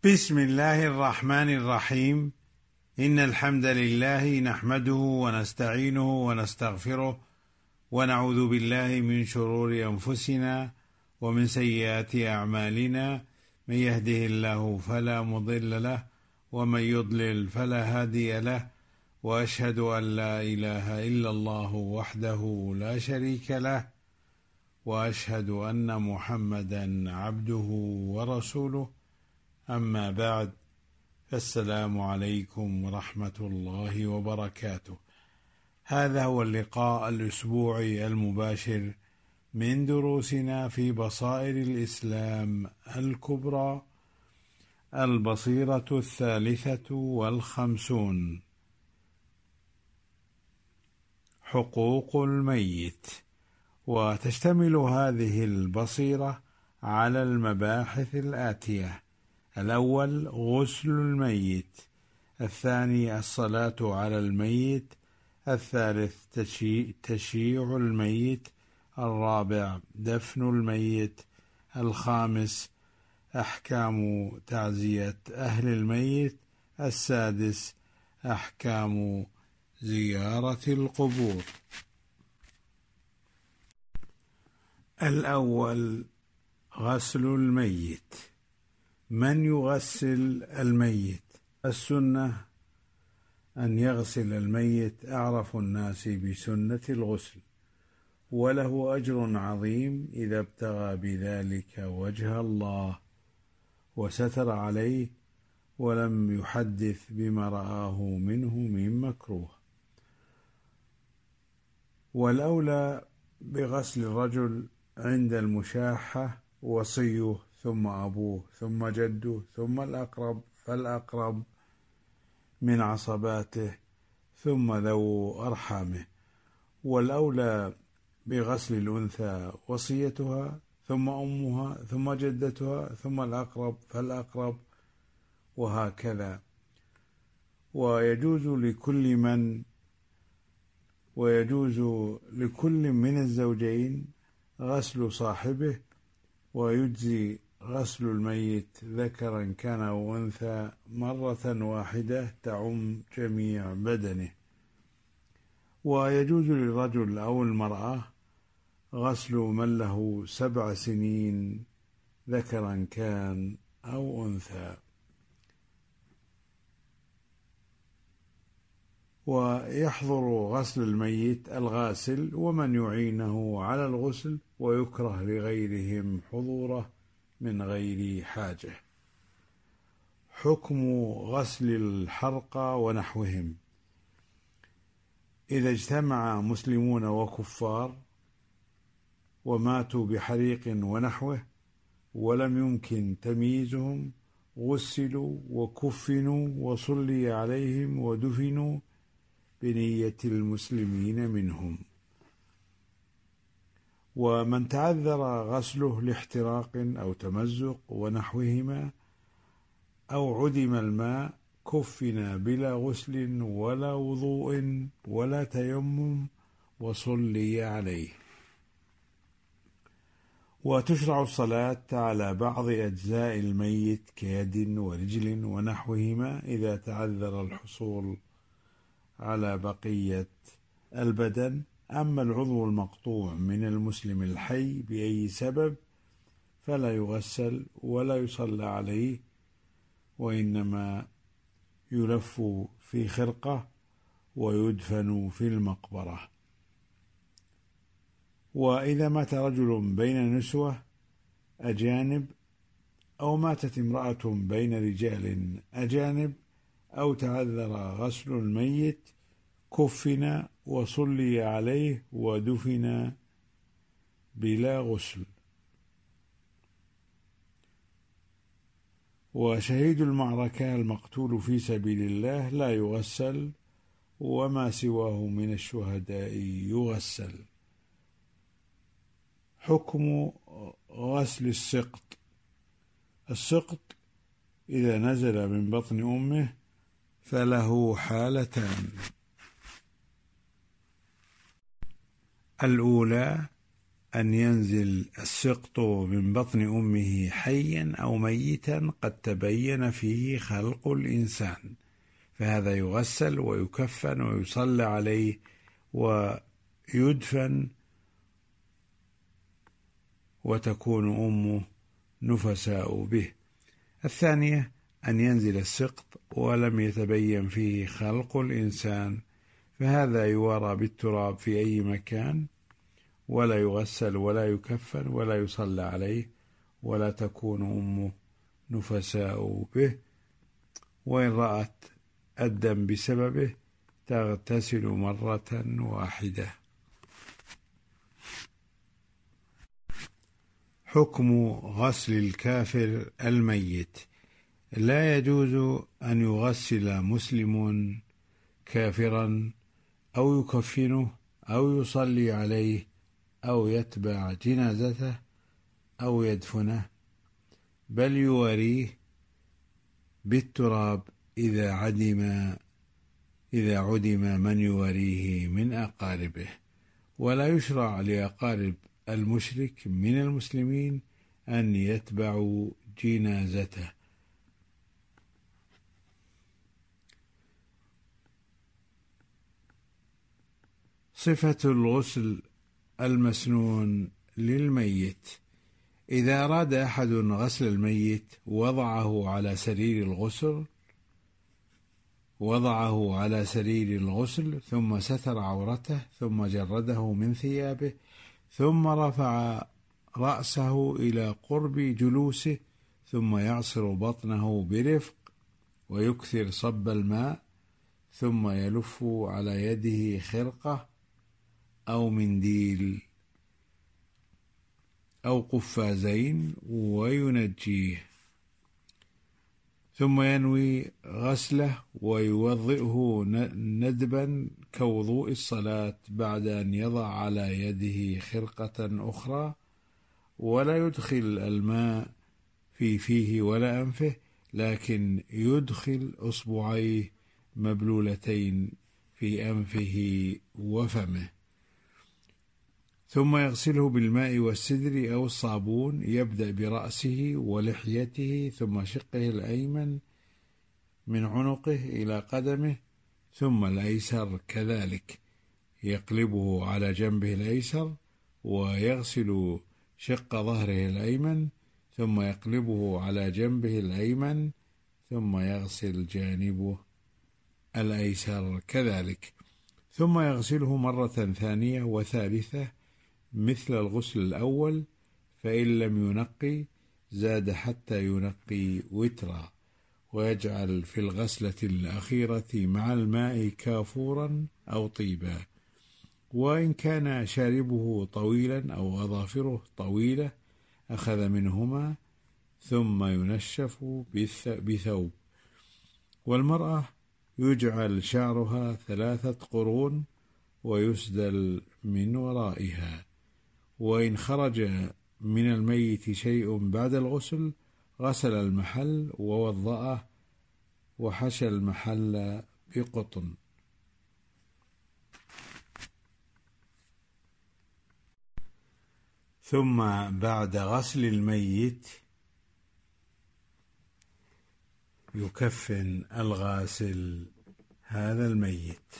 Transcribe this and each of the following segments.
بسم الله الرحمن الرحيم. إن الحمد لله نحمده ونستعينه ونستغفره ونعوذ بالله من شرور أنفسنا ومن سيئات أعمالنا، من يهده الله فلا مضل له ومن يضلل فلا هادي له، وأشهد أن لا إله إلا الله وحده لا شريك له، وأشهد أن محمدا عبده ورسوله. أما بعد، فالسلام عليكم ورحمة الله وبركاته. هذا هو اللقاء الأسبوعي المباشر من دروسنا في بصائر الإسلام الكبرى، البصيرة 53، حقوق الميت. وتشتمل هذه البصيرة على المباحث الآتية: الأول غسل الميت، الثاني الصلاة على الميت، الثالث تشييع الميت، الرابع دفن الميت، الخامس أحكام تعزية أهل الميت، السادس أحكام زيارة القبور. الأول غسل الميت. من يغسل الميت؟ السنة أن يغسل الميت أعرف الناس بسنة الغسل، وله أجر عظيم إذا ابتغى بذلك وجه الله وستر عليه ولم يحدث بما رآه منه من مكروه. والأولى بغسل الرجل عند المشاحة وصيه، ثم أبوه، ثم جده، ثم الأقرب فالأقرب من عصباته، ثم ذو أرحامه. والأولى بغسل الأنثى وصيتها، ثم أمها، ثم جدتها، ثم الأقرب فالأقرب، وهكذا. ويجوز لكل من الزوجين غسل صاحبه، ويجزي غسل الميت ذكرا كان أو أنثى مرة واحدة تعم جميع بدنه. ويجوز للرجل أو المرأة غسل من له 7 سنين ذكرا كان أو أنثى. ويحضر غسل الميت الغاسل ومن يعينه على الغسل، ويكره لغيرهم حضوره من غير حاجة. حكم غسل الحرقى ونحوهم. إذا اجتمع مسلمون وكفار وماتوا بحريق ونحوه ولم يمكن تمييزهم، غسلوا وكفنوا وصلي عليهم ودفنوا بنية المسلمين منهم. ومن تعذر غسله لاحتراق أو تمزق ونحوهما أو عدم الماء، كفنا بلا غسل ولا وضوء ولا تيمم وصلي عليه. وتشرع الصلاة على بعض أجزاء الميت كيد ورجل ونحوهما إذا تعذر الحصول على بقية البدن. أما العضو المقطوع من المسلم الحي بأي سبب فلا يغسل ولا يصلى عليه، وإنما يلف في خرقة ويدفن في المقبرة. وإذا مات رجل بين نسوة أجانب، أو ماتت امرأة بين رجال أجانب، أو تعذر غسل الميت، كفن وصلي عليه ودفن بلا غسل. وشهيد المعركة المقتول في سبيل الله لا يغسل، وما سواه من الشهداء يغسل. حكم غسل السقط. السقط إذا نزل من بطن أمه فله حالتان: الأولى أن ينزل السقط من بطن أمه حيا أو ميتا قد تبين فيه خلق الإنسان، فهذا يغسل ويكفن ويصلى عليه ويدفن، وتكون أمه نفساء به. الثانية أن ينزل السقط ولم يتبين فيه خلق الإنسان، فهذا يوارى بالتراب في أي مكان، ولا يغسل ولا يكفن ولا يصلى عليه، ولا تكون أمه نفساء به. وإن رأت الدم بسببه تغتسل مرة واحدة. حكم غسل الكافر الميت: لا يجوز أن يغسل مسلم كافرا أو يكفنه أو يصلي عليه أو يتبع جنازته أو يدفنه، بل يواريه بالتراب إذا عدم من يواريه من أقاربه. ولا يشرع لأقارب المشرك من المسلمين أن يتبعوا جنازته. صفة الغسل المسنون للميت: إذا أراد أحد غسل الميت وضعه على سرير الغسل ثم ستر عورته ثم جرده من ثيابه ثم رفع رأسه إلى قرب جلوسه ثم يعصر بطنه برفق ويكثر صب الماء ثم يلف على يده خرقة أو منديل أو قفازين وينجيه، ثم ينوي غسله ويوضئه ندبا كوضوء الصلاة بعد أن يضع على يده خرقة أخرى، ولا يدخل الماء في فيه ولا أنفه، لكن يدخل أصبعيه مبلولتين في أنفه وفمه، ثم يغسله بالماء والسدر أو الصابون. يبدأ برأسه ولحيته ثم شقه الأيمن من عنقه إلى قدمه ثم الأيسر كذلك، يقلبه على جنبه الأيسر ويغسل شق ظهره الأيمن ثم يقلبه على جنبه الأيمن ثم يغسل جانبه الأيسر كذلك، ثم يغسله مرة ثانية وثالثة مثل الغسل الأول، فإن لم ينقي زاد حتى ينقي وترا، ويجعل في الغسلة الأخيرة مع الماء كافورا أو طيبا، وإن كان شاربه طويلا أو أظافره طويلة أخذ منهما ثم ينشف بثوب. والمرأة يجعل شعرها 3 قرون ويسدل من ورائها، وإن خرج من الميت شيء بعد الغسل غسل المحل ووضأه وحشى المحل بقطن. ثم بعد غسل الميت يكفن الغاسل هذا الميت.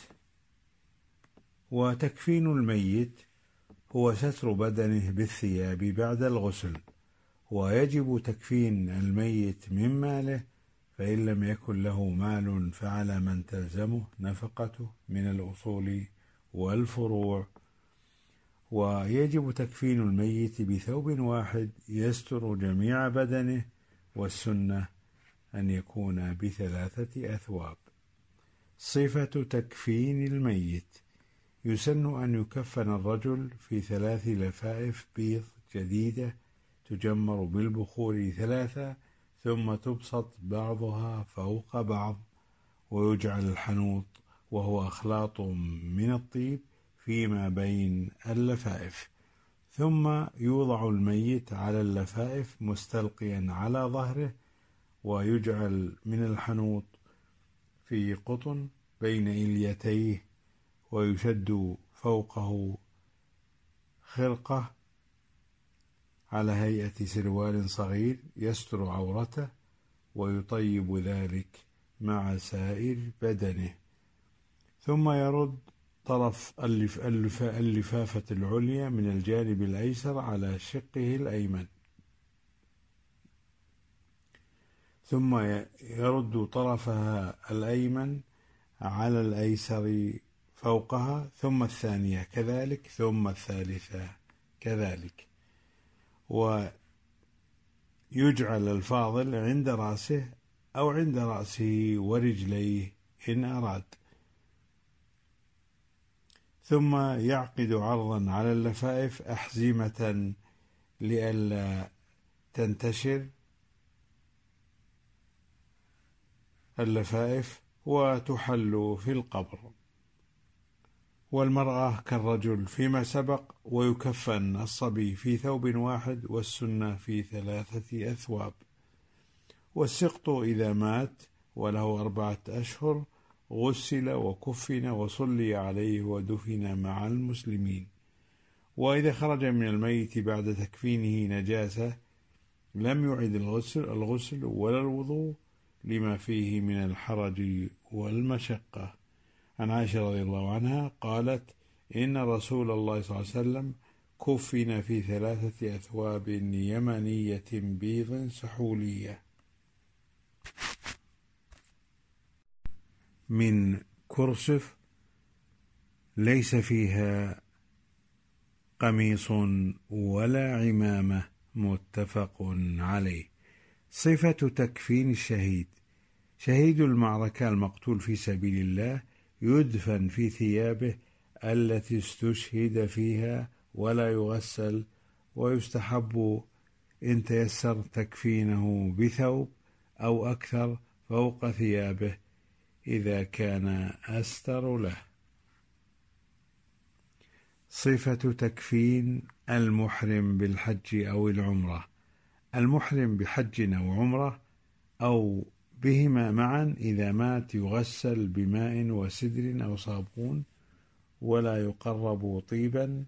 وتكفين الميت هو ستر بدنه بالثياب بعد الغسل، ويجب تكفين الميت من ماله، فإن لم يكن له مال فعلى من تلزمه نفقته من الأصول والفروع. ويجب تكفين الميت بثوب واحد يستر جميع بدنه، والسنة أن يكون ب3 أثواب. صفة تكفين الميت: يسن أن يكفن الرجل في 3 لفائف بيض جديدة تجمر بالبخور 3 ثم تبسط بعضها فوق بعض، ويجعل الحنوط وهو أخلاط من الطيب فيما بين اللفائف، ثم يوضع الميت على اللفائف مستلقيا على ظهره، ويجعل من الحنوط في قطن بين إليتيه، ويشد فوقه خرقة على هيئة سروال صغير يستر عورته، ويطيب ذلك مع سائر بدنه، ثم يرد طرف اللفافة العليا من الجانب الأيسر على شقه الأيمن، ثم يرد طرفها الأيمن على الأيسر فوقها، ثم الثانية كذلك، ثم الثالثة كذلك، ويجعل الفاضل عند رأسه أو عند رأسه ورجليه إن أراد، ثم يعقد عرضا على اللفائف أحزمة لئلا تنتشر اللفائف وتحل في القبر. والمرأة كالرجل فيما سبق، ويكفن الصبي في ثوب واحد، والسنة في 3 أثواب. والسقط إذا مات وله 4 أشهر غسل وكفن وصلي عليه ودفن مع المسلمين. وإذا خرج من الميت بعد تكفينه نجاسة لم يعد الغسل ولا الوضوء لما فيه من الحرج والمشقة. عن عائشة رضي الله عنها قالت: إن رسول الله صلى الله عليه وسلم كفن في 3 أثواب يمنية بيض سحولية من كرسف ليس فيها قميص ولا عمامة، متفق عليه. صفة تكفين الشهيد: شهيد المعركة المقتول في سبيل الله يدفن في ثيابه التي استشهد فيها ولا يغسل، ويستحب إن تيسر تكفينه بثوب أو أكثر فوق ثيابه إذا كان أستر له. صفة تكفين المحرم بالحج أو العمرة: المحرم بحج أو عمرة أو بهما معا إذا مات يغسل بماء وسدر أو صابون، ولا يقرب طيبا،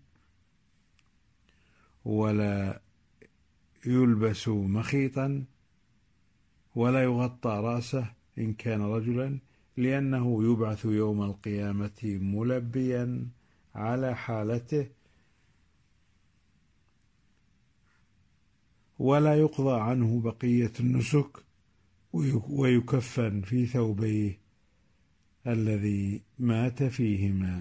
ولا يلبس مخيطا، ولا يغطى رأسه إن كان رجلا، لأنه يبعث يوم القيامة ملبيا على حالته، ولا يقضى عنه بقية النسك، ويكفن في ثوبيه الذي مات فيهما.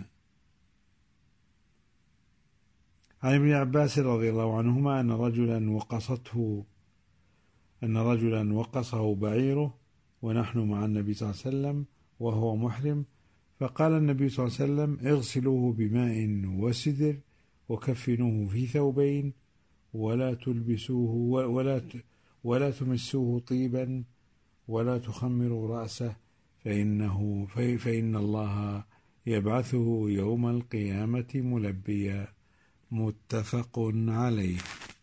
عن ابن عباس رضي الله عنهما أن رجلا وقصه بعيره ونحن مع النبي صلى الله عليه وسلم وهو محرم، فقال النبي صلى الله عليه وسلم: اغسلوه بماء وسدر وكفنوه في ثوبين، ولا تلبسوه ولا تمسوه طيبا، ولا تخمروا رأسه، فإن الله يبعثه يوم القيامة ملبيا. متفق عليه.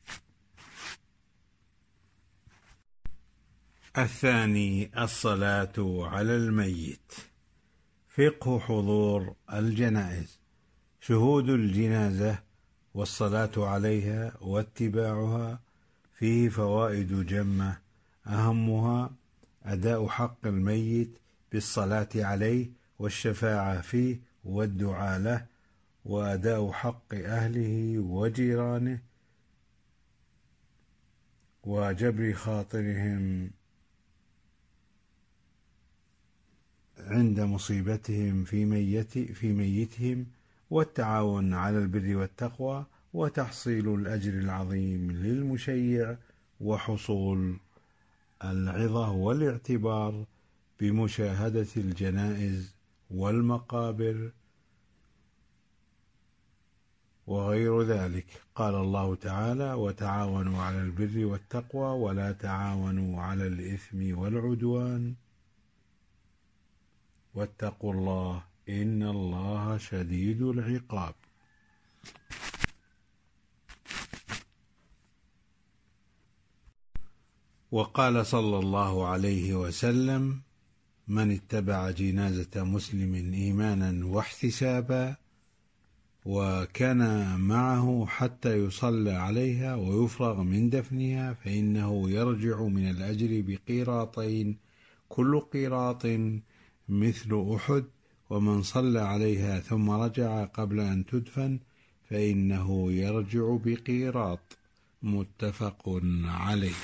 الثاني: الصلاة على الميت. فقه حضور الجنائز: شهود الجنازة والصلاة عليها واتباعها فيه فوائد جمة، أهمها أداء حق الميت بالصلاة عليه والشفاعة فيه والدعاء له، وأداء حق أهله وجيرانه، وجبر خاطرهم عند مصيبتهم في ميتهم، والتعاون على البر والتقوى، وتحصيل الأجر العظيم للمشيع، وحصول العظة والاعتبار بمشاهدة الجنائز والمقابر وغير ذلك. قال الله تعالى: وتعاونوا على البر والتقوى ولا تعاونوا على الإثم والعدوان واتقوا الله إن الله شديد العقاب. وقال صلى الله عليه وسلم: من اتبع جنازة مسلم إيمانا واحتسابا وكان معه حتى يصلى عليها ويفرغ من دفنها، فإنه يرجع من الأجر بقيراطين، كل قيراط مثل أحد. ومن صلى عليها ثم رجع قبل أن تدفن فإنه يرجع بقيراط. متفق عليه.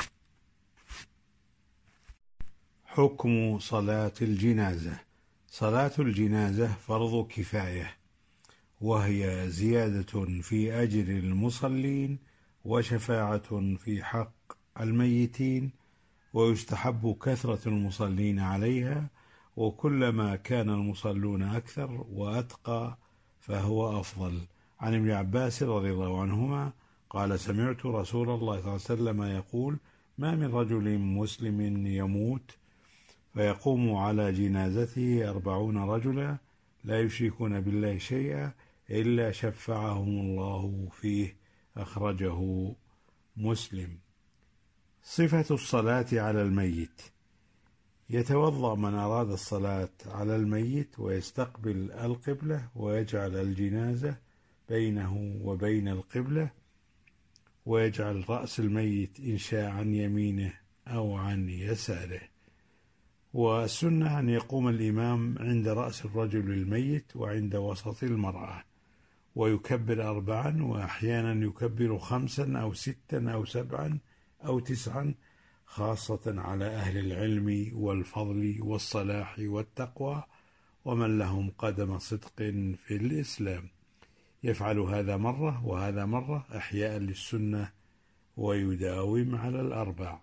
حكم صلاة الجنازة. صلاة الجنازة فرض كفاية، وهي زيادة في أجر المصلين وشفاعة في حق الميتين، ويستحب كثرة المصلين عليها، وكلما كان المصلون أكثر وأتقى فهو أفضل. عن ابن عباس رضي الله عنهما قال: سمعت رسول الله صلى الله عليه وسلم يقول: ما من رجل مسلم يموت فيقوم على جنازته 40 رجلا لا يشركون بالله شيئا إلا شفعهم الله فيه. أخرجه مسلم. صفة الصلاة على الميت: يتوضأ من أراد الصلاة على الميت ويستقبل القبلة، ويجعل الجنازة بينه وبين القبلة، ويجعل رأس الميت إن شاء عن يمينه أو عن يساره. والسنة أن يقوم الإمام عند رأس الرجل الميت وعند وسط المرأة، ويكبر 4، وأحيانا يكبر 5 أو 6 أو 7 أو 9، خاصة على أهل العلم والفضل والصلاح والتقوى ومن لهم قدم صدق في الإسلام. يفعل هذا مرة وهذا مرة إحياء للسنة، ويداوم على 4.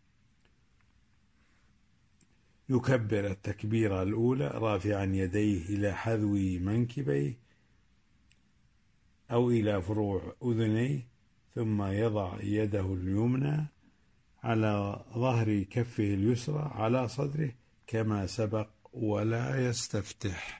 يكبر التكبيرة الأولى رافعا يديه إلى حذو منكبيه أو إلى فروع أذنيه، ثم يضع يده اليمنى على ظهر كفه اليسرى على صدره كما سبق، ولا يستفتح.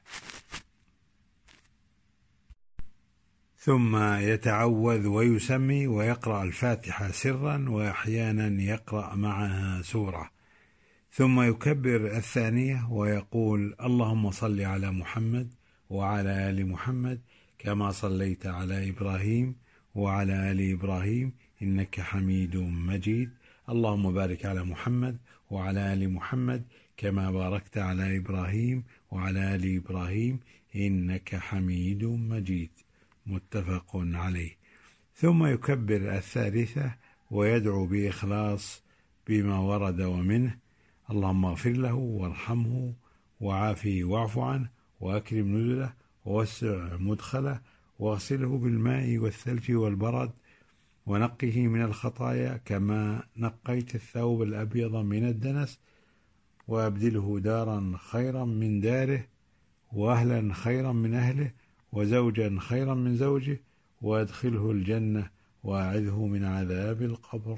ثم يتعوذ ويسمي ويقرأ الفاتحة سرا، وأحيانا يقرأ معها سورة، ثم يكبر الثانية ويقول: اللهم صل على محمد وعلى آل محمد كما صليت على إبراهيم وعلى آل إبراهيم إنك حميد مجيد، اللهم بارك على محمد وعلى آل محمد كما باركت على إبراهيم وعلى آل إبراهيم إنك حميد مجيد. متفق عليه. ثم يكبر الثالثة ويدعو بإخلاص بما ورد ومنه: اللهم اغفر له وارحمه وعافه واعف عنه وأكرم نزله ووسع مدخله واغسله بالماء والثلج والبرد ونقه من الخطايا كما نقيت الثوب الأبيض من الدنس، وأبدله دارا خيرا من داره وأهلا خيرا من أهله وزوجا خيرا من زوجه، وأدخله الجنة وأعذه من عذاب القبر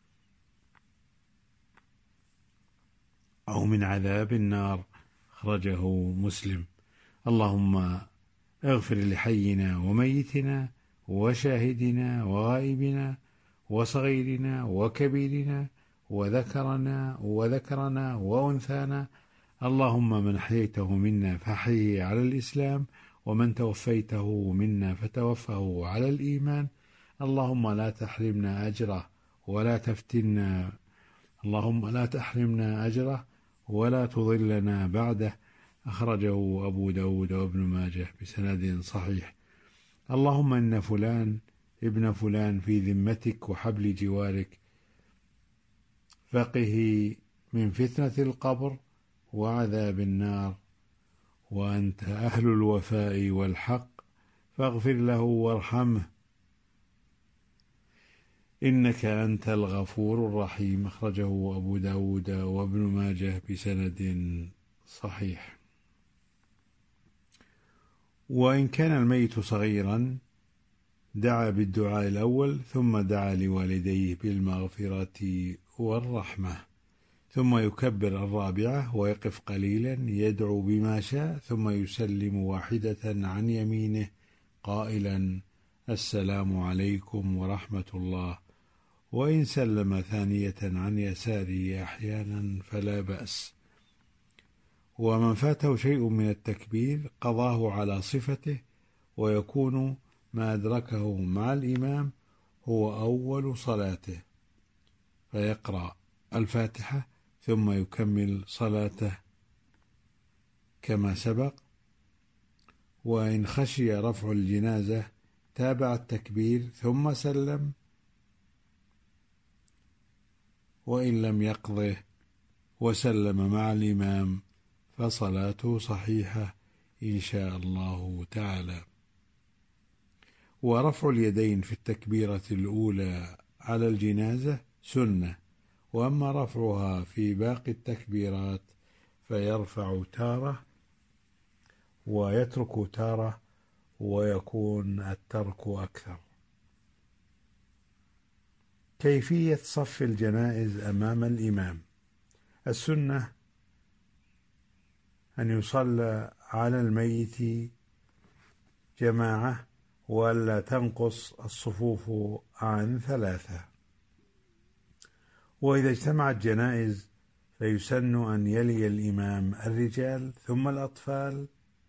أو من عذاب النار. أخرجه مسلم. اللهم اغفر لحينا وميتنا وشاهدنا وغائبنا وصغيرنا وكبيرنا وذكرنا وأنثانا، اللهم من أحييته منا فأحيه على الإسلام، ومن توفيته منا فتوفه على الإيمان، اللهم لا تحرمنا أجره ولا تفتنا، اللهم لا تحرمنا أجره ولا تضلنا بعده. أخرجه أبو داود وابن ماجه بسند صحيح. اللهم إن فلان ابن فلان في ذمتك وحبل جوارك، فقه من فتنة القبر وعذاب النار، وأنت أهل الوفاء والحق، فاغفر له وارحمه إنك أنت الغفور الرحيم. أخرجه أبو داود وابن ماجه بسند صحيح. وإن كان الميت صغيرا دعا بالدعاء الأول، ثم دعا لوالديه بالمغفرة والرحمة، ثم يكبر 4 ويقف قليلا يدعو بما شاء، ثم يسلم 1 عن يمينه قائلا: السلام عليكم ورحمة الله، وإن سلم 2 عن يساره أحيانا فلا بأس. ومن فاته شيء من التكبير قضاه على صفته ويكون ما أدركه مع الإمام هو أول صلاته، فيقرأ الفاتحة ثم يكمل صلاته كما سبق. وإن خشي رفع الجنازة تابع التكبير ثم سلم، وإن لم يقضه وسلم مع الإمام فصلاته صحيحة إن شاء الله تعالى. ورفع اليدين في التكبيرة الأولى على الجنازة سنة، وأما رفعها في باقي التكبيرات فيرفع تارة ويترك تارة، ويكون الترك أكثر. كيفية صف الجنائز أمام الإمام: السنة أن يصلى على الميت جماعة، ولا تنقص الصفوف عن 3. وإذا اجتمعت جنائز فيسن أن يلي الإمام الرجال ثم الأطفال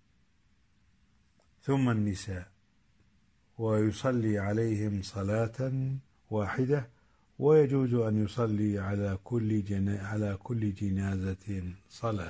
ثم النساء، ويصلي عليهم صلاة واحدة، ويجوز أن يصلي على كل جنازة صلاة.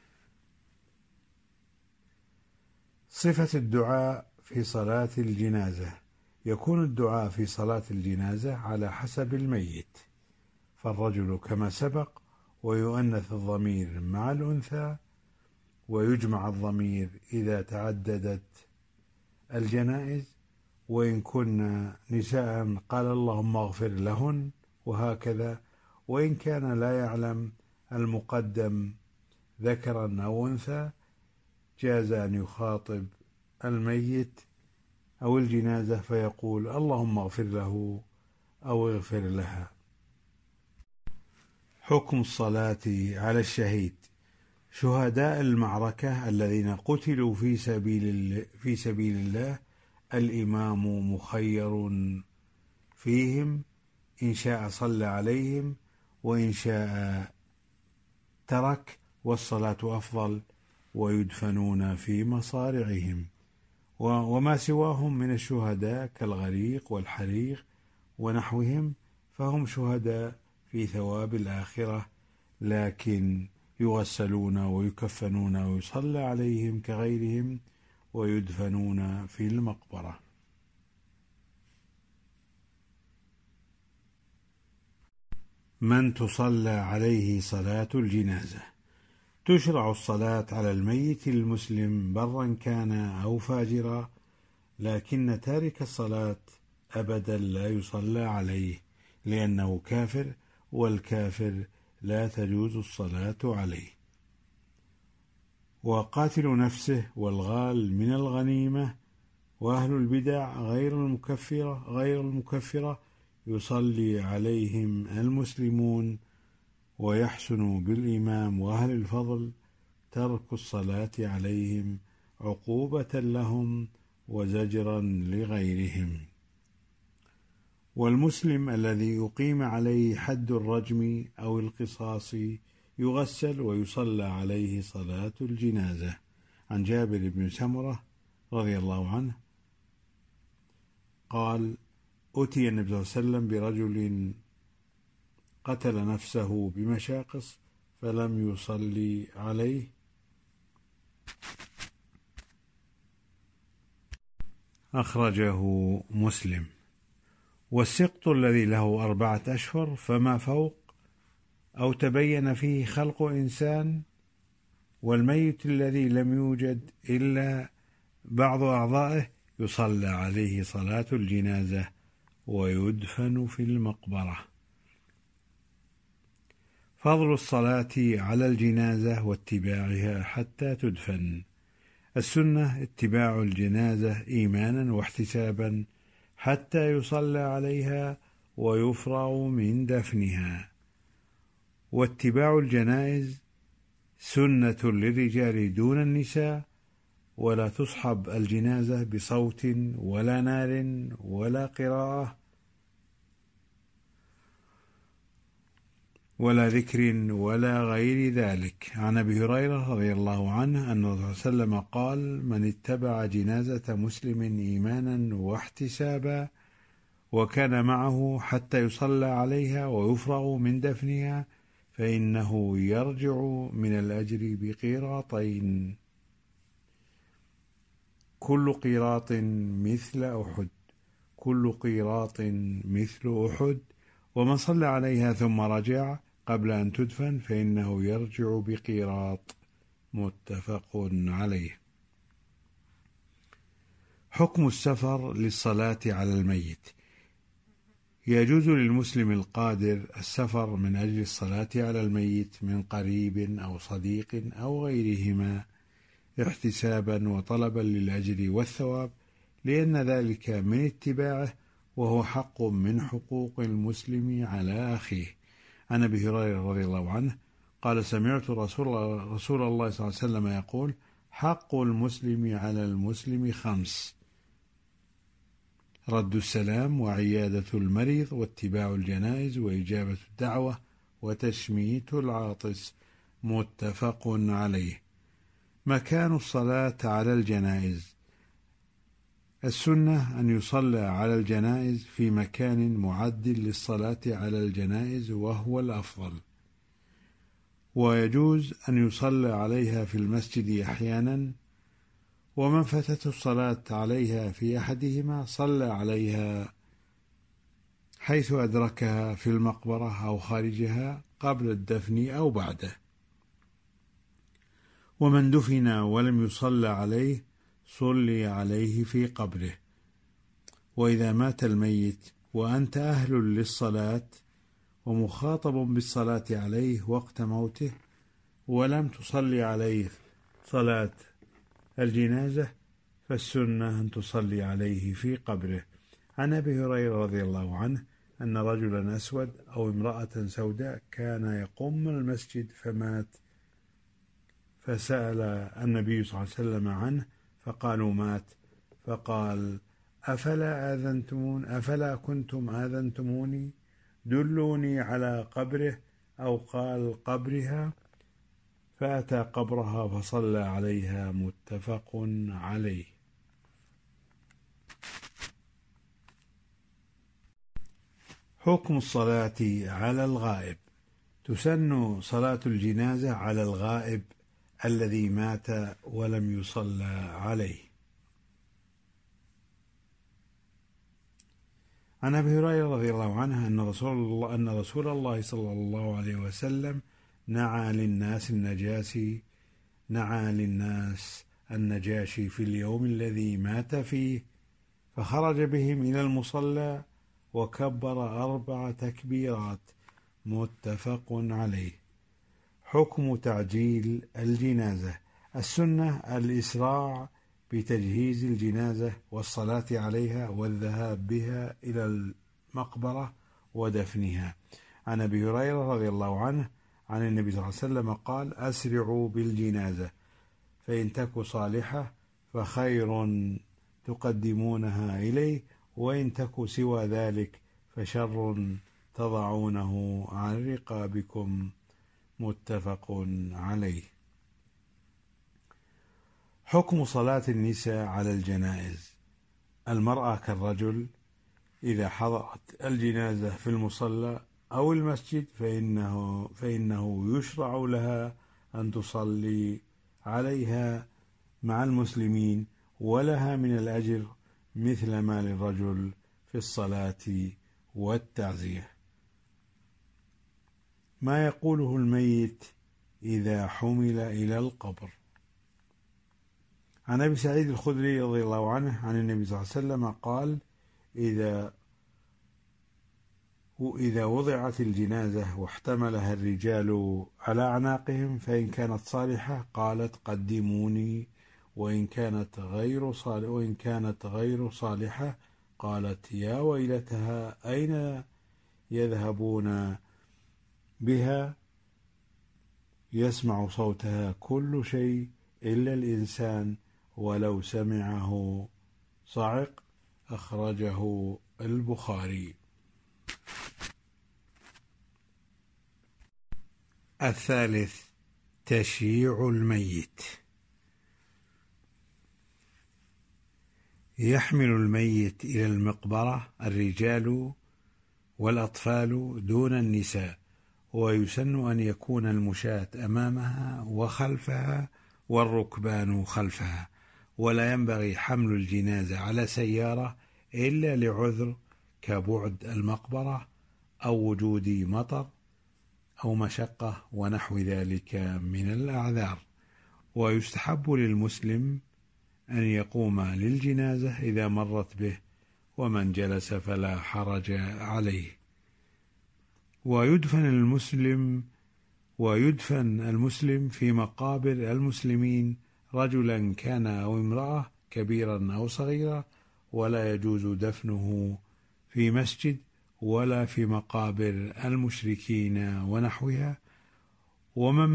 صفة الدعاء في صلاة الجنازة: يكون الدعاء في صلاة الجنازة على حسب الميت، فالرجل كما سبق، ويؤنث الضمير مع الأنثى، ويجمع الضمير إذا تعددت الجنائز، وإن كنا نساء قال اللهم اغفر لهن، وهكذا. وإن كان لا يعلم المقدم ذكرا أو أنثى جاز أن يخاطب الميت أو الجنازة فيقول اللهم اغفر له أو اغفر لها. حكم الصلاة على الشهيد: شهداء المعركة الذين قتلوا في سبيل الله الإمام مخير فيهم، إن شاء صلى عليهم وإن شاء ترك، والصلاة أفضل، ويدفنون في مصارعهم. وما سواهم من الشهداء كالغريق والحريق ونحوهم فهم شهداء في ثواب الآخرة، لكن يغسلون ويكفنون ويصلى عليهم كغيرهم، ويدفنون في المقبرة. من تصلى عليه صلاة الجنازة: تشرع الصلاة على الميت المسلم برا كان أو فاجرا، لكن تارك الصلاة أبدا لا يصلى عليه، لأنه كافر، والكافر لا تجوز الصلاة عليه. وقاتل نفسه والغال من الغنيمة وأهل البدع غير المكفرة يصلي عليهم المسلمون، ويحسن بالإمام وأهل الفضل ترك الصلاة عليهم عقوبة لهم وزجرا لغيرهم. والمسلم الذي يقيم عليه حد الرجم أو القصاص يغسل ويصلى عليه صلاة الجنازة. عن جابر بن سمرة رضي الله عنه قال: أتي النبي صلى الله عليه وسلم برجل قتل نفسه بمشاقص فلم يصلي عليه، أخرجه مسلم. والسقط الذي له 4 أشهر فما فوق أو تبين فيه خلق إنسان، والميت الذي لم يوجد إلا بعض أعضائه يصلى عليه صلاة الجنازة ويدفن في المقبرة. فضل الصلاة على الجنازة واتباعها حتى تدفن: السنة اتباع الجنازة إيمانا واحتسابا حتى يصلى عليها ويفرغ من دفنها. واتباع الجنائز سنة للرجال دون النساء، ولا تصحب الجنازة بصوت ولا نار ولا قراءة، ولا ذكر ولا غير ذلك. عن أبي هريرة رضي الله عنه أن الرسول صلى الله عليه وسلم قال: من اتبع جنازة مسلم إيمانا واحتسابا وكان معه حتى يصلى عليها ويفرغ من دفنها فإنه يرجع من الأجر بقيراطين، كل قيراط مثل أحد، كل قيراط مثل أحد. ومن صلى عليها ثم رجع قبل أن تدفن فإنه يرجع بقيراط. متفق عليه. حكم السفر للصلاة على الميت. يجوز للمسلم القادر السفر من أجل الصلاة على الميت من قريب أو صديق أو غيرهما احتسابا وطلبا للأجر والثواب، لأن ذلك من اتباعه، وهو حق من حقوق المسلم على أخيه. عن أبي هريرة رضي الله عنه قال: سمعت رسول الله صلى الله عليه وسلم يقول: حق المسلم على المسلم 5: رد السلام، وعيادة المريض، واتباع الجنائز، وإجابة الدعوة، وتشميت العاطس. متفق عليه. مكان الصلاة على الجنائز. السنة أن يصلى على الجنائز في مكان معد للصلاة على الجنائز وهو الأفضل، ويجوز أن يصلى عليها في المسجد أحيانا، ومن فاتته الصلاة عليها في أحدهما صلى عليها حيث أدركها في المقبرة أو خارجها قبل الدفن أو بعده. ومن دفن ولم يصلى عليه صلي عليه في قبره. وإذا مات الميت وأنت أهل للصلاة ومخاطب بالصلاة عليه وقت موته ولم تصلي عليه صلاة الجنازة فالسنة أن تصلي عليه في قبره. عن أبي هريرة رضي الله عنه أن رجلا أسود أو امرأة سوداء كان يقوم المسجد فمات، فسأل النبي صلى الله عليه وسلم عنه فقالوا مات، فقال: أفلا كنتم آذنتموني؟ دلوني على قبره، أو قال قبرها، فأتى قبرها فصلى عليها. متفق عليه. حكم الصلاة على الغائب. تسن صلاة الجنازة على الغائب الذي مات ولم يصلى عليه. عن أبي هريرة رضي الله عنه أن رسول الله صلى الله عليه وسلم نعى للناس النجاشي في اليوم الذي مات فيه، فخرج بهم إلى المصلى وكبر 4 تكبيرات. متفق عليه. حكم تعجيل الجنازة. السنة الإسراع بتجهيز الجنازة والصلاة عليها والذهاب بها إلى المقبرة ودفنها. عن أبي هريرة رضي الله عنه عن النبي صلى الله عليه وسلم قال: أسرعوا بالجنازة، فإن تك صالحة فخير تقدمونها إليه، وإن تك سوى ذلك فشر تضعونه عن رقابكم. متفق عليه. حكم صلاة النساء على الجنائز. المرأة كالرجل إذا حضرت الجنازة في المصلى أو المسجد فإنه يشرع لها أن تصلي عليها مع المسلمين، ولها من الأجر مثل ما للرجل في الصلاة والتعزية. ما يقوله الميت إذا حمل إلى القبر. عن أبي سعيد الخدري رضي الله عنه عن النبي صلى الله عليه وسلم قال: إذا وضعت الجنازة واحتملها الرجال على أعناقهم فإن كانت صالحة قالت: قدموني، وإن كانت غير صالحة قالت: يا ويلتها، أين يذهبون بها؟ يسمع صوتها كل شيء إلا الإنسان، ولو سمعه صعق. أخرجه البخاري. الثالث تشييع الميت. يحمل الميت إلى المقبرة الرجال والأطفال دون النساء، ويسن أن يكون المشاة أمامها وخلفها والركبان خلفها، ولا ينبغي حمل الجنازة على سيارة إلا لعذر كبعد المقبرة أو وجود مطر أو مشقة ونحو ذلك من الأعذار. ويستحب للمسلم أن يقوم للجنازة إذا مرت به، ومن جلس فلا حرج عليه. ويدفن المسلم في مقابر المسلمين، رجلا كان أو امرأة، كبيرا أو صغيرا، ولا يجوز دفنه في مسجد ولا في مقابر المشركين ونحوها. ومن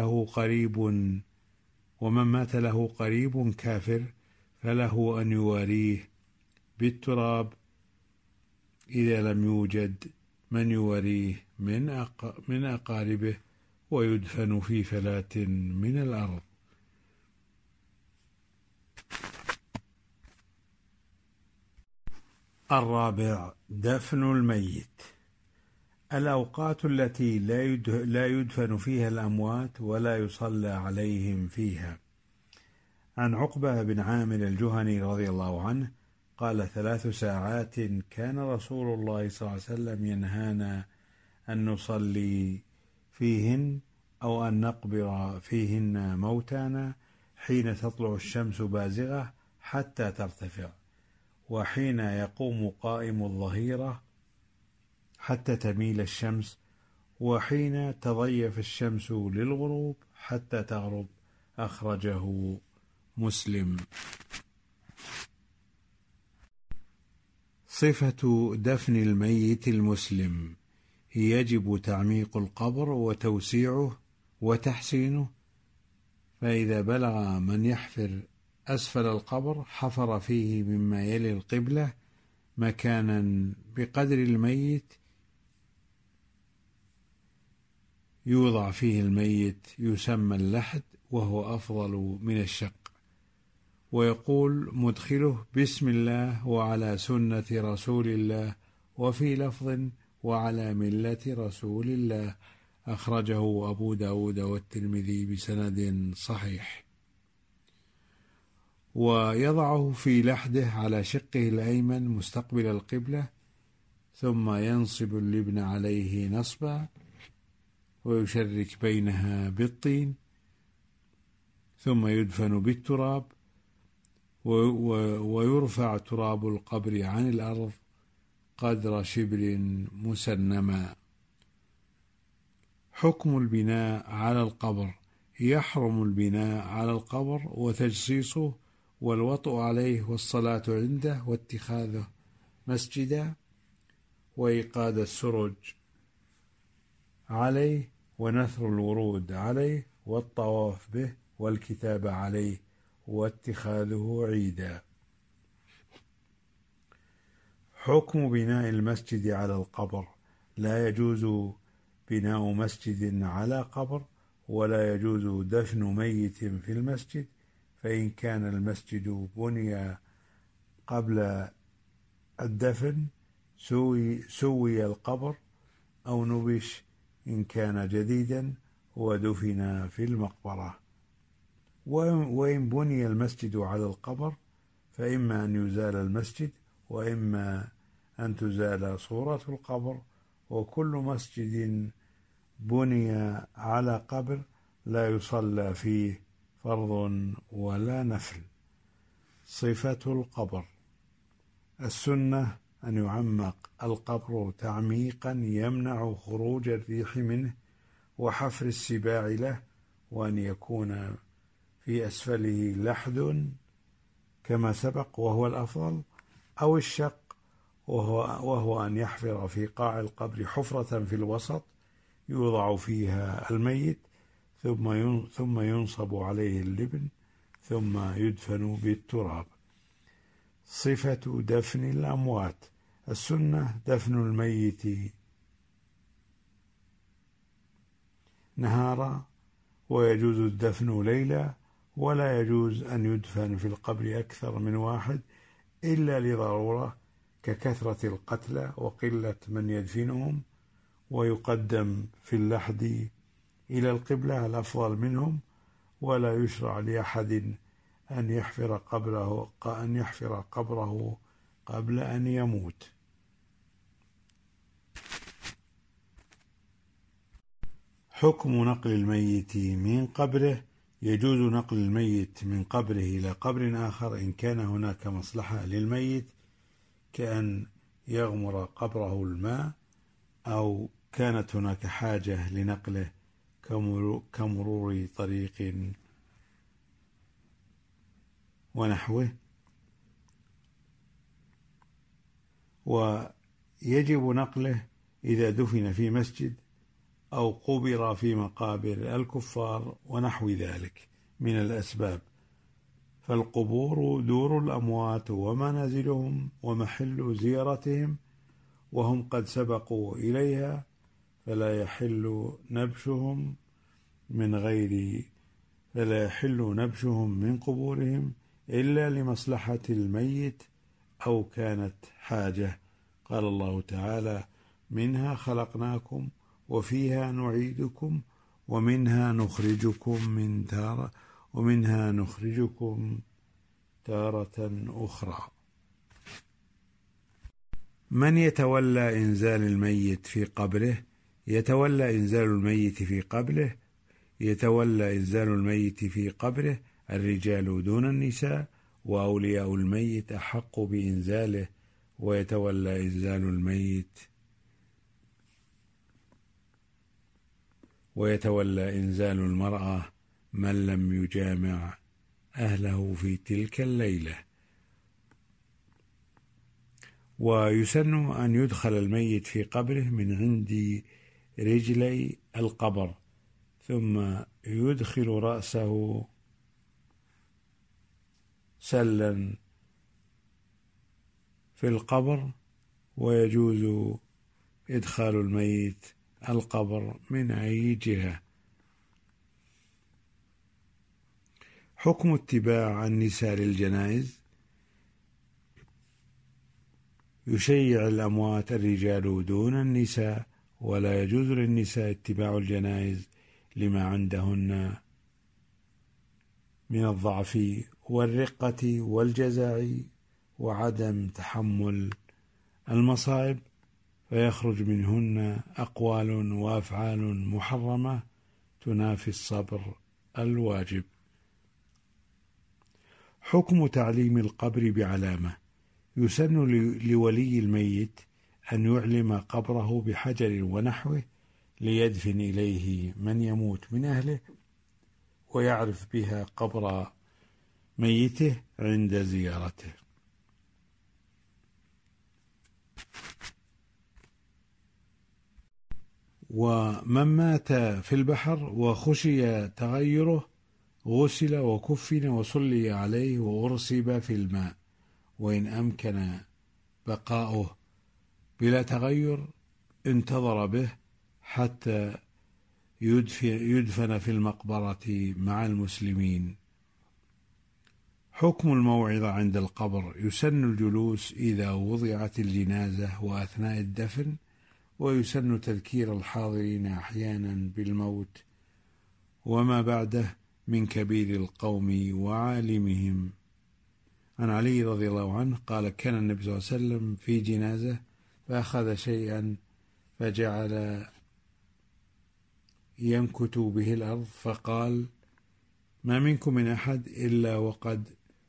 مات له قريب كافر فله أن يواريه بالتراب إذا لم يوجد من يواريه من أقاربه، ويدفن في فلاة من الأرض. الرابع دفن الميت. الأوقات التي لا يدفن فيها الأموات ولا يصلى عليهم فيها. عن عقبة بن عامر الجهني رضي الله عنه قال: 3 ساعات كان رسول الله صلى الله عليه وسلم ينهانا أن نصلي فيهن أو أن نقبر فيهن موتانا: حين تطلع الشمس بازغة حتى ترتفع، وحين يقوم قائم الظهيرة حتى تميل الشمس، وحين تضيف الشمس للغروب حتى تغرب. أخرجه مسلم. صفة دفن الميت المسلم: يجب تعميق القبر وتوسيعه وتحسينه، فإذا بلغ من يحفر أسفل القبر حفر فيه مما يلي القبلة مكانا بقدر الميت يوضع فيه الميت، يسمى اللحد، وهو أفضل من الشق. ويقول مدخله: بسم الله وعلى سنة رسول الله، وفي لفظ: وعلى ملة رسول الله. أخرجه أبو داود والترمذي بسند صحيح. ويضعه في لحده على شقه الأيمن مستقبل القبلة، ثم ينصب اللبن عليه نصبا، ويشرك بينها بالطين، ثم يدفن بالتراب، ويرفع تراب القبر عن الأرض قدر شبر مسنما. حكم البناء على القبر: يحرم البناء على القبر وتجصيصه والوطء عليه والصلاة عنده واتخاذه مسجدا، وإيقاد السرج عليه ونثر الورود عليه والطواف به والكتابة عليه واتخاذه عيدا. حكم بناء المسجد على القبر: لا يجوز بناء مسجد على قبر، ولا يجوز دفن ميت في المسجد، فإن كان المسجد بني قبل الدفن سوي القبر، أو نبش إن كان جديدا ودفن في المقبرة. وإن بني المسجد على القبر فإما أن يزال المسجد، وإما أن تزال صورة القبر. وكل مسجد بني على قبر لا يصلى فيه فرض ولا نفل. صفة القبر: السنة أن يعمق القبر تعميقا يمنع خروج الريح منه وحفر السباع له، وأن يكون في أسفله لحد كما سبق وهو الأفضل، أو الشق، وهو أن يحفر في قاع القبر حفرة في الوسط يوضع فيها الميت، ثم ينصب عليه اللبن، ثم يدفن بالتراب. صفة دفن الأموات: السنة دفن الميت نهارا، ويجوز الدفن ليلا، ولا يجوز أن يدفن في القبر أكثر من واحد إلا لضرورة ككثرة القتلى وقلة من يدفنهم، ويقدم في اللحد إلى القبلة الأفضل منهم، ولا يشرع لأحد أن يحفر قبره قبل أن يموت. حكم نقل الميت من قبره: يجوز نقل الميت من قبره إلى قبر آخر إن كان هناك مصلحة للميت، كأن يغمر قبره الماء، أو كانت هناك حاجة لنقله كمرور طريق ونحوه. ويجب نقله إذا دفن في مسجد أو قبر في مقابر الكفار ونحو ذلك من الأسباب، فالقبور دور الأموات ومنازلهم ومحل زيارتهم، وهم قد سبقوا إليها، فلا يحل نبشهم من قبورهم إلا لمصلحة الميت أو كانت حاجة. قال الله تعالى: منها خلقناكم وفيها نعيدكم ومنها نخرجكم تارة أخرى. من يتولى إنزال الميت في قبره؟ يتولى إنزال الميت في قبره الرجال دون النساء، وأولياء الميت أحق بإنزاله. ويتولى إنزال المرأة من لم يجامع أهله في تلك الليلة. ويسن أن يدخل الميت في قبره من عند رجلي القبر، ثم يدخل رأسه سلا في القبر، ويجوز إدخال الميت القبر من أي جهة. حكم اتباع النساء للجنائز: يشيع الأموات الرجال دون النساء، ولا يجوز للنساء اتباع الجنائز لما عندهن من الضعف والرقة والجزع وعدم تحمل المصائب، فيخرج منهن أقوال وأفعال محرمة تنافي الصبر الواجب. حكم تعليم القبر بعلامة: يسن لولي الميت أن يعلم قبره بحجر ونحوه ليدفن إليه من يموت من أهله، ويعرف بها قبر ميته عند زيارته. ومن مات في البحر وخشي تغيره غسل وكفن وصلي عليه وأرسب في الماء، وإن أمكن بقاؤه بلا تغير انتظر به حتى يدفن في المقبرة مع المسلمين. حكم الموعظة عند القبر: يسن الجلوس إذا وضعت الجنازة وأثناء الدفن، ويسن تذكير الحاضرين أحيانا بالموت وما بعده من كبير القوم وعالمهم. عن علي رضي الله عنه قال: كان النبي صلى الله عليه وسلم في جنازة فأخذ شيئا فجعل ينكت به الأرض، فقال: ما منكم من أحد إلا وقد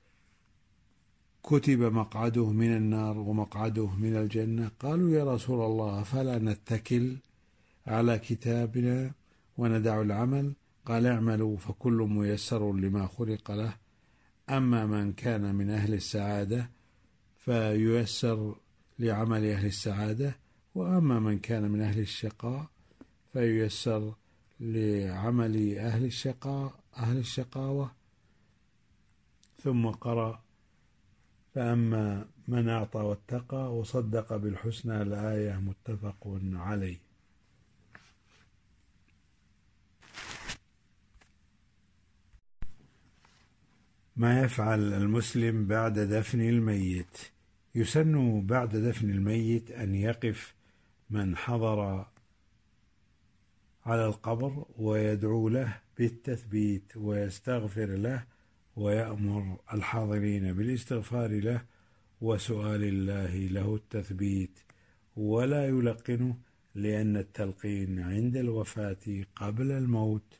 كتب مقعده من النار ومقعده من الجنة. قالوا: يا رسول الله، فلا نتكل على كتابنا وندع العمل؟ قال: اعملوا فكل ميسر لما خلق له، أما من كان من أهل السعادة فييسر لعمل أهل السعادة، وأما من كان من أهل الشقاء فييسر لعمل أهل الشقاوة. ثم قرأ: فأما من أعطى واتقى وصدق بالحسنى الآية، متفق عليه. ما يفعل المسلم بعد دفن الميت. يسن بعد دفن الميت أن يقف من حضر على القبر ويدعو له بالتثبيت ويستغفر له ويأمر الحاضرين بالاستغفار له وسؤال الله له التثبيت، ولا يلقنه، لأن التلقين عند الوفاة قبل الموت.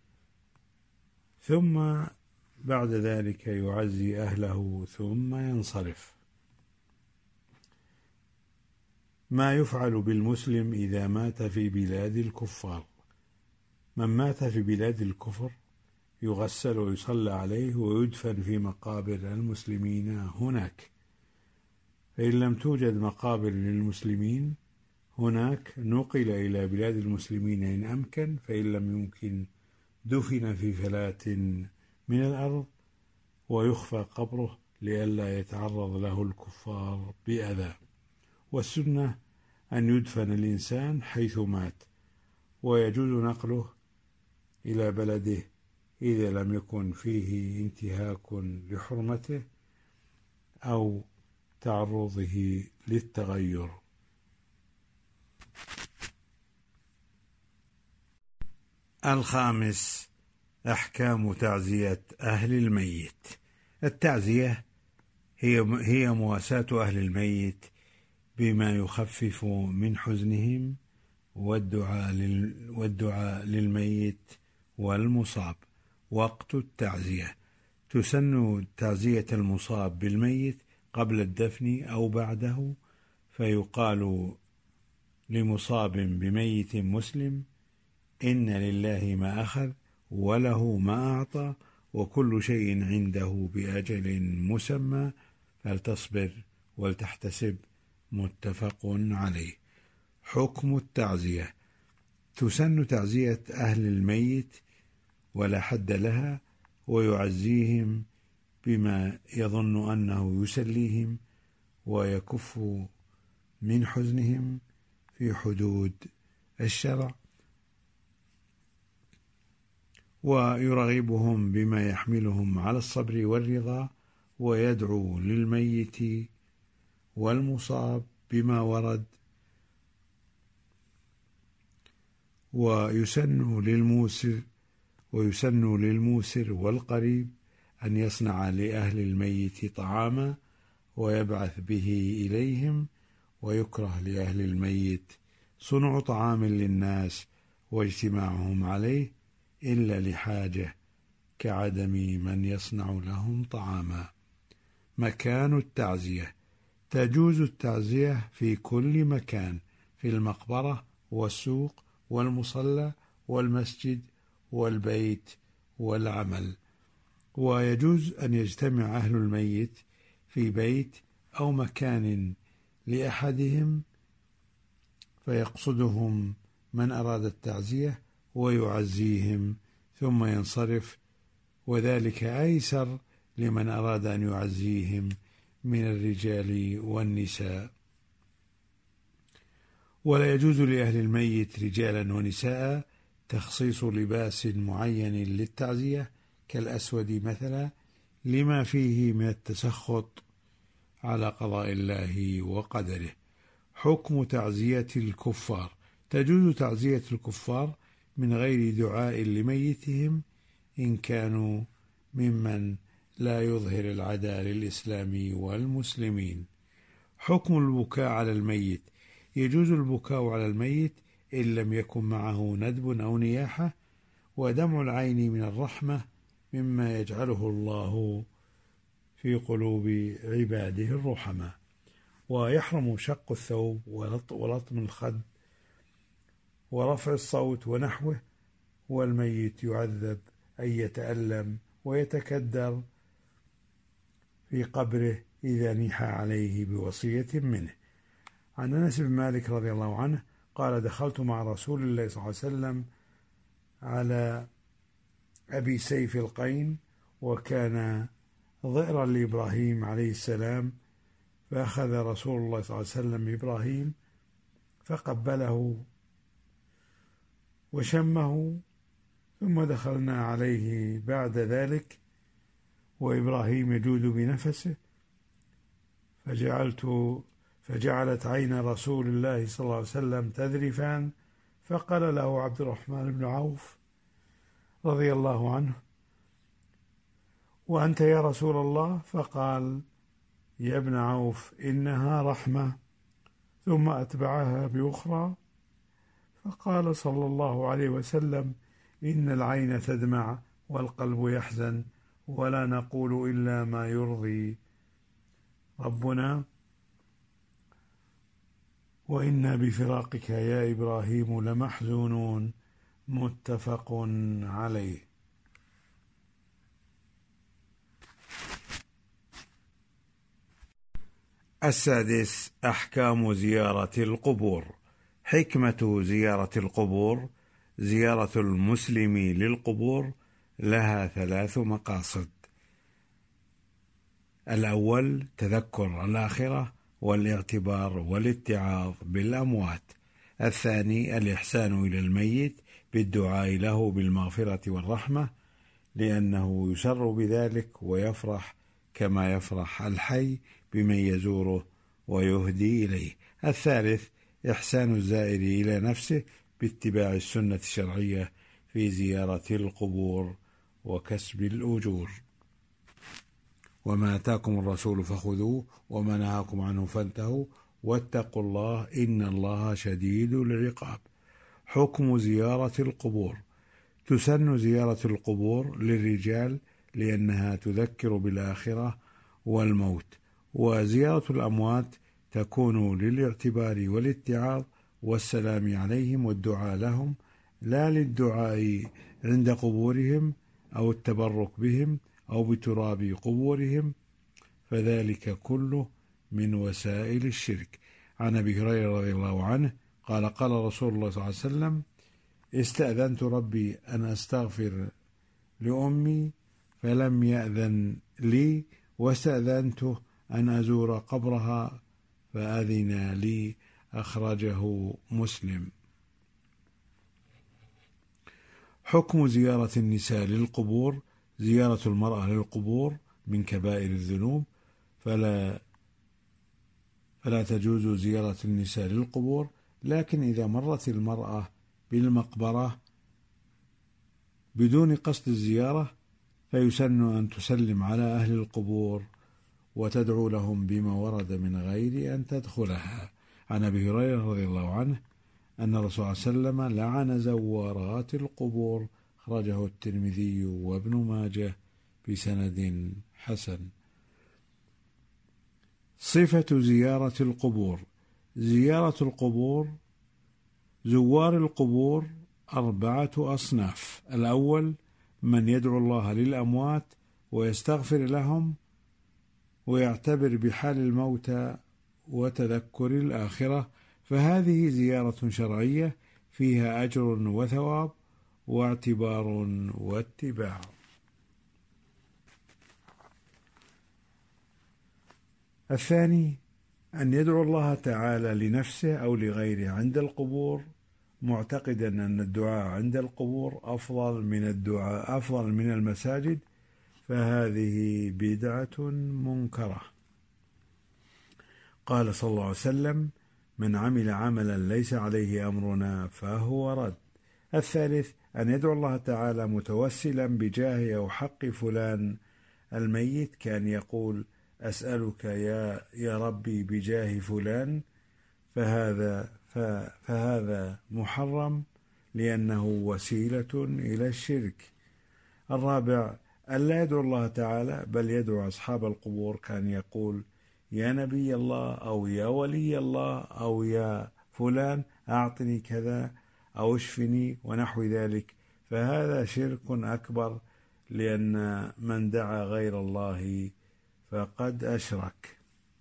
ثم بعد ذلك يعزي أهله ثم ينصرف. ما يفعل بالمسلم إذا مات في بلاد الكفار. من مات في بلاد الكفر يغسل ويصلى عليه ويدفن في مقابر المسلمين هناك، فإن لم توجد مقابر للمسلمين هناك نقل إلى بلاد المسلمين إن أمكن، فإن لم يمكن دفن في فلاة من الأرض ويخفى قبره لئلا يتعرض له الكفار بأذى. والسنة أن يدفن الإنسان حيث مات، ويجوز نقله إلى بلده إذا لم يكن فيه انتهاك لحرمته أو تعرضه للتغير. الخامس: أحكام تعزية أهل الميت. التعزية هي مواساة أهل الميت بما يخفف من حزنهم والدعاء للميت والمصاب. وقت التعزية: تسن تعزية المصاب بالميت قبل الدفن أو بعده، فيقال لمصاب بميت مسلم: إن لله ما أخذ وله ما أعطى وكل شيء عنده بأجل مسمى فلتصبر ولتحتسب. متفق عليه. حكم التعزية: تسن تعزية أهل الميت ولا حد لها، ويعزيهم بما يظن أنه يسليهم ويكف من حزنهم في حدود الشرع، ويرغبهم بما يحملهم على الصبر والرضا، ويدعو للميت والمصاب بما ورد. ويسن للموسر والقريب أن يصنع لأهل الميت طعاما ويبعث به إليهم، ويكره لأهل الميت صنع طعام للناس واجتماعهم عليه إلا لحاجة كعدم من يصنع لهم طعاما. مكان التعزية: تجوز التعزية في كل مكان، في المقبرة والسوق والمصلى والمسجد والبيت والعمل. ويجوز أن يجتمع أهل الميت في بيت أو مكان لأحدهم فيقصدهم من أراد التعزية ويعزيهم ثم ينصرف، وذلك أيسر لمن أراد أن يعزيهم من الرجال والنساء. ولا يجوز لأهل الميت رجالا ونساء تخصيص لباس معين للتعزية كالأسود مثلا، لما فيه من التسخط على قضاء الله وقدره. حكم تعزية الكفار: تجوز تعزية الكفار من غير دعاء لميتهم إن كانوا ممن لا يظهر العداء للإسلام والمسلمين. حكم البكاء على الميت: يجوز البكاء على الميت إن لم يكن معه ندب أو نياحة، ودمع العين من الرحمة مما يجعله الله في قلوب عباده الرحماء. ويحرم شق الثوب ولطم الخد ورفع الصوت ونحوه، والميت يعذب أن يتألم ويتكدر في قبره إذا نيح عليه بوصية منه. عن أنس بن مالك رضي الله عنه قال: دخلت مع رسول الله صلى الله عليه وسلم على أبي سيف القين، وكان ضئرا لإبراهيم عليه السلام، فأخذ رسول الله صلى الله عليه وسلم إبراهيم فقبله وشمه، ثم دخلنا عليه بعد ذلك وإبراهيم يجود بنفسه، فجعلت عين رسول الله صلى الله عليه وسلم تذرفان، فقال له عبد الرحمن بن عوف رضي الله عنه: وأنت يا رسول الله؟ فقال: يا ابن عوف، إنها رحمة. ثم أتبعها بأخرى، فقال صلى الله عليه وسلم: إن العين تدمع والقلب يحزن، ولا نقول إلا ما يرضي ربنا، وإنا بفراقك يا إبراهيم لمحزونون. متفق عليه. السادس: أحكام زيارة القبور. حكمة زيارة القبور: زيارة المسلم للقبور لها 3 مقاصد: الأول تذكر الآخرة والاعتبار والاتعاظ بالأموات. الثاني الإحسان إلى الميت بالدعاء له بالمغفرة والرحمة، لأنه يسر بذلك ويفرح كما يفرح الحي بمن يزوره ويهدي إليه. الثالث إحسان الزائر إلى نفسه باتباع السنة الشرعية في زيارة القبور وكسب الأجور. وما آتاكم الرسول فخذوه وما نهاكم عنه فانتهوا واتقوا الله إن الله شديد العقاب. حكم زيارة القبور: تسن زيارة القبور للرجال لأنها تذكر بالآخرة والموت، وزيارة الأموات تكون للاعتبار والاتعاظ والسلام عليهم والدعاء لهم، لا للدعاء عند قبورهم أو التبرك بهم أو بتراب قبورهم، فذلك كله من وسائل الشرك. عن أبي هريرة رضي الله عنه قال: قال رسول الله صلى الله عليه وسلم: استأذنت ربي أن أستغفر لأمي فلم يأذن لي، واستأذنته أن أزور قبرها فأذن لي. أخرجه مسلم. حكم زيارة النساء للقبور: زيارة المرأة للقبور من كبائر الذنوب، فلا تجوز زيارة النساء للقبور، لكن إذا مرت المرأة بالمقبرة بدون قصد الزيارة فيسن أن تسلم على أهل القبور وتدعو لهم بما ورد من غير أن تدخلها. عن أبي هريرة رضي الله عنه أن الرسول صلى الله عليه وسلم لعن زوارات القبور. أخرجه الترمذي وابن ماجه بسند حسن. صفة زيارة القبور: زيارة القبور، زوار القبور 4 أصناف: الأول من يدعو الله للأموات ويستغفر لهم ويعتبر بحال الموتى وتذكر الآخرة، فهذه زيارة شرعية فيها أجر وثواب واعتبار واتباع. الثاني أن يدعو الله تعالى لنفسه أو لغيره عند القبور، معتقدا أن الدعاء عند القبور أفضل من المساجد، فهذه بدعة منكرة. قال صلى الله عليه وسلم: من عمل عملا ليس عليه أمرنا فهو رد. الثالث أن يدعو الله تعالى متوسلا بجاه أو حق فلان الميت، كان يقول: أسألك يا ربي بجاه فلان، فهذا محرم لأنه وسيلة إلى الشرك. الرابع ألا يدعو الله تعالى بل يدعو أصحاب القبور، كان يقول: يا نبي الله أو يا ولي الله أو يا فلان أعطني كذا أو اشفني ونحو ذلك، فهذا شرك أكبر، لأن من دعا غير الله فقد أشرك.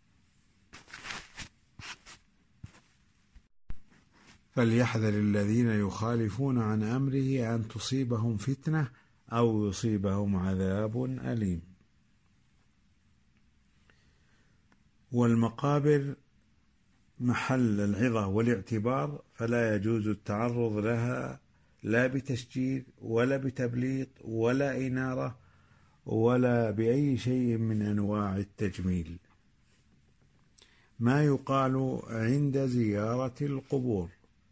فليحذر الذين يخالفون عن أمره أن تصيبهم فتنة أو يصيبهم عذاب أليم. والمقابر محل العظة والاعتبار، فلا يجوز التعرض لها لا بتشجير ولا بتبليط ولا إنارة ولا بأي شيء من أنواع التجميل. ما يقال عند زيارة القبور: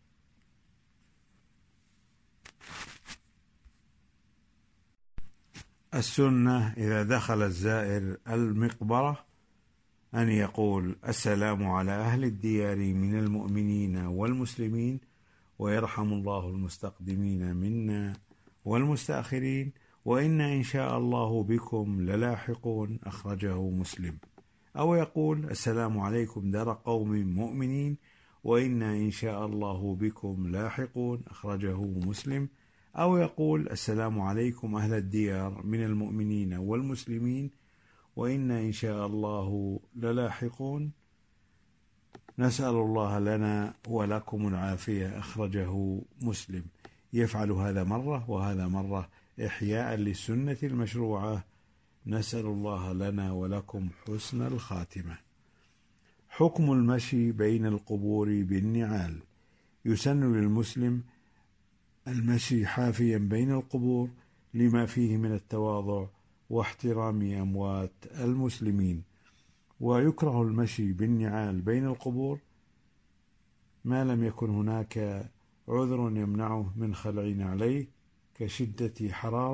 السنة إذا دخل الزائر المقبرة أن يقول: السلام على أهل الديار من المؤمنين والمسلمين، ويرحم الله المستقدمين منا والمستأخرين، وإنا إن شاء الله بكم للاحقون، أخرجه مسلم. أو يقول: السلام عليكم دار قوم مؤمنين، وإنا إن شاء الله بكم لاحقون، أخرجه مسلم. أو يقول: السلام عليكم أهل الديار من المؤمنين والمسلمين، وإنا إن شاء الله للاحقون، نسأل الله لنا ولكم العافية، أخرجه مسلم. يفعل هذا مرة وهذا مرة إحياء للسنة المشروعة، نسأل الله لنا ولكم حسن الخاتمة. حكم المشي بين القبور بالنعال: يسن للمسلم المشي حافيا بين القبور لما فيه من التواضع واحترام أموات المسلمين، ويكره المشي بالنعال بين القبور ما لم يكن هناك عذر يمنعه من خلع عليه كشدة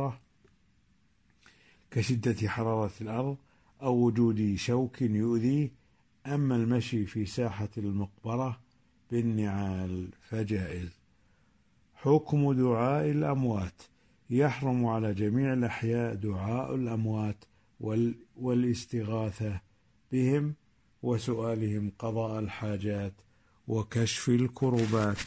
حرارة الأرض أو وجود شوك يؤذيه. أما المشي في ساحة المقبرة بالنعال فجائز. حكم دعاء الأموات: يحرم على جميع الأحياء دعاء الأموات والاستغاثة بهم وسؤالهم قضاء الحاجات وكشف الكربات،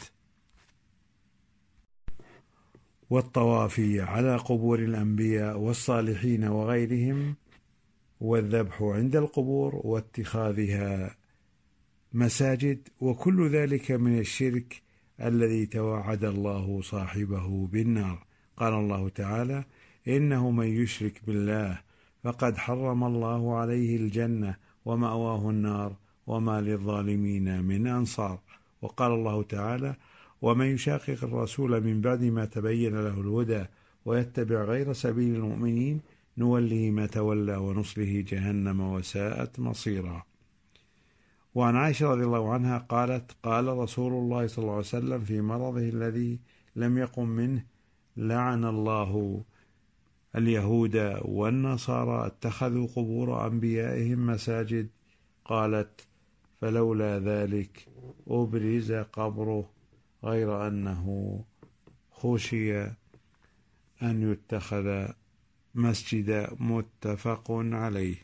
والطواف على قبور الأنبياء والصالحين وغيرهم، والذبح عند القبور واتخاذها مساجد، وكل ذلك من الشرك الذي توعد الله صاحبه بالنار. قال الله تعالى: إنه من يشرك بالله فقد حرم الله عليه الجنة ومأواه النار وما للظالمين من أنصار. وقال الله تعالى: ومن يشاقق الرسول من بعد ما تبين له الهدى ويتبع غير سبيل المؤمنين نوله ما تولى ونصله جهنم وساءت مصيرا. وعن عائشة رضي الله عنها قالت: قال رسول الله صلى الله عليه وسلم في مرضه الذي لم يقم منه: لعن الله اليهود والنصارى اتخذوا قبور أنبيائهم مساجد. قالت: فلولا ذلك أبرز قبره، غير أنه خشي أن يتخذ مسجدا. متفق عليه.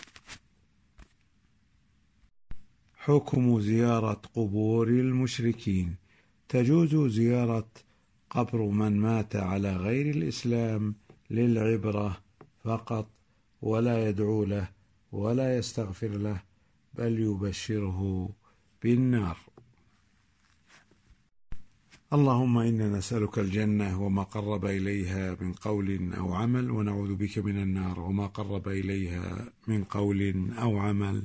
حكم زيارة قبور المشركين: تجوز زيارة قبر من مات على غير الإسلام للعبرة فقط، ولا يدعو له ولا يستغفر له، بل يبشره بالنار. اللهم إنا نسألك الجنة وما قرب إليها من قول أو عمل، ونعوذ بك من النار وما قرب إليها من قول أو عمل.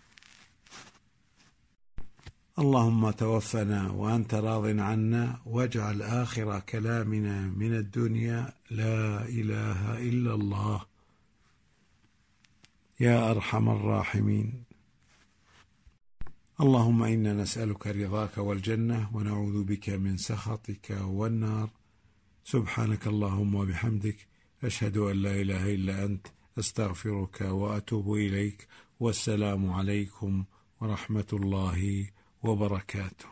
اللهم توفنا وأنت راض عنا، واجعل آخر كلامنا من الدنيا لا إله إلا الله يا أرحم الراحمين. اللهم إنا نسألك رضاك والجنة، ونعوذ بك من سخطك والنار. سبحانك اللهم وبحمدك، أشهد أن لا إله إلا أنت، أستغفرك وأتوب إليك. والسلام عليكم ورحمة الله وبركاته.